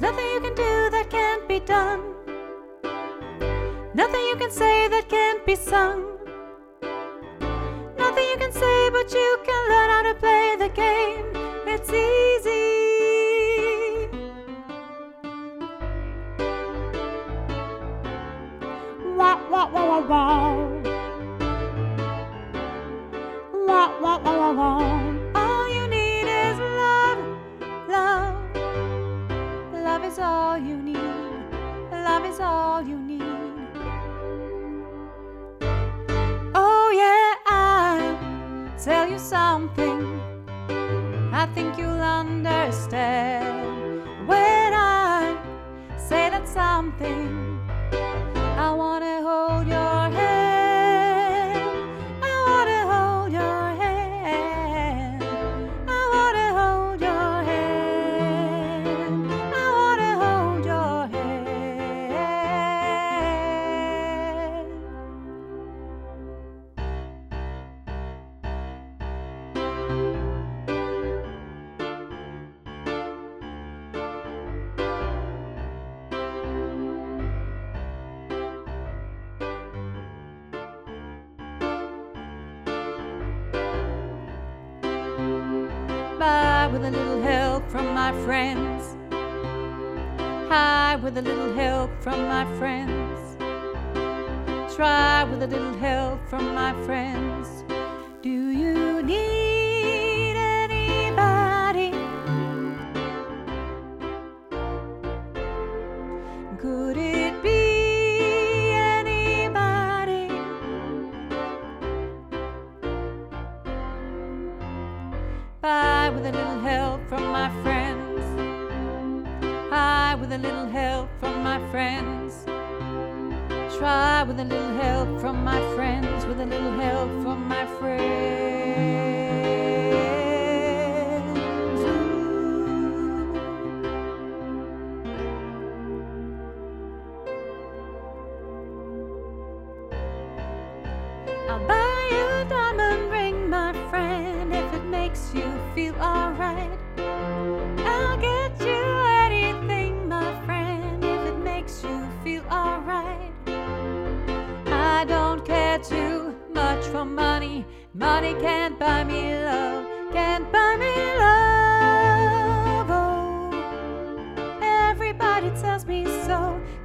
nothing you can do that can't be done. Nothing you can say that can't be sung. Nothing you can say, but you can learn how to play the game. It's easy. Wah, wah, wah, wah, wah. Wah, wah, wah, wah, wah. All you need is love, love. Love is all you need. Love is all you need. Oh yeah, I'll tell you something I think you'll understand when I say that something. I wanna hold your hand. I wanna hold your hand. I wanna hold your hand. I wanna hold your hand. By with a little help from my friends. High with a little help from my friends. Try with a little help from my friends. Do you need anybody? Could it be anybody? By with a little help from my friends. High with a little help from my friends. Try with a little help from my friends. With a little help from my friends. I'll buy you a diamond ring, my friend, if it makes you feel alright. I'll get you anything, my friend, if it makes you feel alright. I don't care too much for money. Money can't buy me love, can't buy me love. Oh, everybody tells me so.